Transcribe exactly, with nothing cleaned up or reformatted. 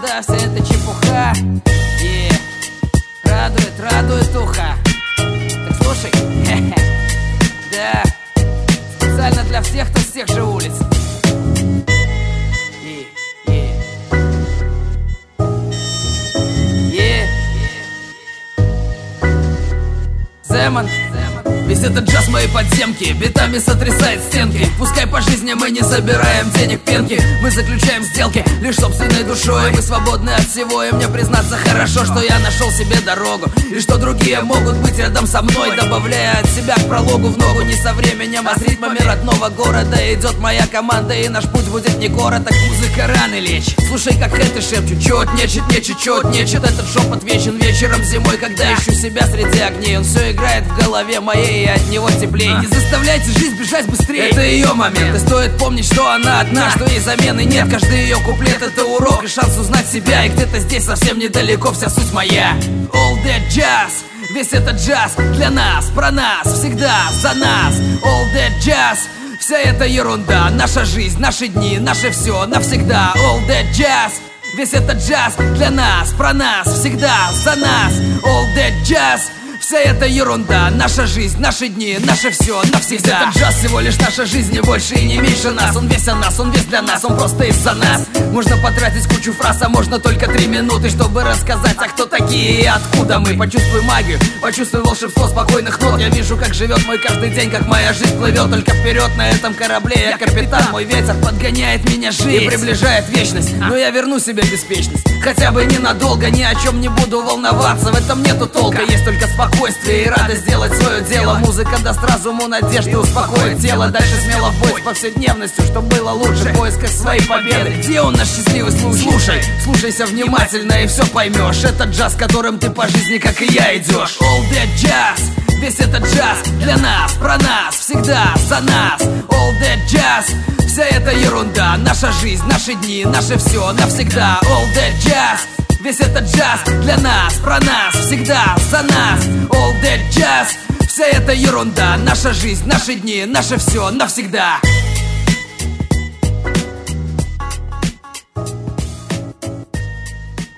да, вся эта чепуха. И радует, радует ухо. Так слушай, да, специально для всех, кто с тех же улиц. И, и, и, Земан. Весь этот джаз моей подземки битами сотрясает стенки. Пускай по жизни мы не собираем денег пенки, мы заключаем сделки лишь собственной душой. Мы свободны от всего, и мне признаться хорошо, что я нашел себе дорогу, и что другие могут быть рядом со мной, добавляя от себя к прологу в ногу. Не со временем, а с ритмами родного города идет моя команда, и наш путь будет не короток. Музыка раны лечит, слушай, как хэты шепчут: чет нечет, нечет, чет нечет. Этот шепот вечен вечером зимой, когда ищу себя среди огней. Он все играет в голове моей, и от него теплее. Не заставляйте жизнь бежать быстрее, это ее момент. И стоит помнить, что она одна, что ей замены нет. Каждый ее куплет — это урок и шанс узнать себя. И где-то здесь совсем недалеко вся суть моя. All that jazz, весь этот джаз для нас, про нас, всегда за нас. All that jazz, вся эта ерунда, наша жизнь, наши дни, наше все навсегда. All that jazz, весь этот джаз для нас, про нас, всегда за нас. All that jazz, вся эта ерунда, наша жизнь, наши дни, наше все навсегда. Этот джаз всего лишь наша жизнь, не больше и не меньше нас. Он весь о нас, он весь для нас, он просто из-за нас. Можно потратить кучу фраз, а можно только три минуты, чтобы рассказать, а кто такие и откуда мы. Почувствуй магию, почувствуй волшебство спокойных нот. Я вижу, как живет мой каждый день, как моя жизнь плывет только вперед на этом корабле. Я капитан, мой ветер подгоняет меня жизнь и приближает вечность. Но я верну себе беспечность, хотя бы ненадолго. Ни о чем не буду волноваться, в этом нету толка. Есть только спокойствие и радость сделать свое дело. Музыка даст разуму надежды, успокоит тело. Дальше смело в бой с повседневностью, что было лучше в поисках своей победы. Где он, наш счастливый случай? Слушай, слушайся внимательно и все поймешь. Это джаз, которым ты по жизни, как и я, идешь. All that jazz, весь этот джаз для нас, про нас, всегда за нас. All that jazz, вся эта ерунда, наша жизнь, наши дни, наше все навсегда. All that jazz, весь этот джаз для нас, про нас, всегда за нас. All that jazz, вся эта ерунда, наша жизнь, наши дни, наше все навсегда.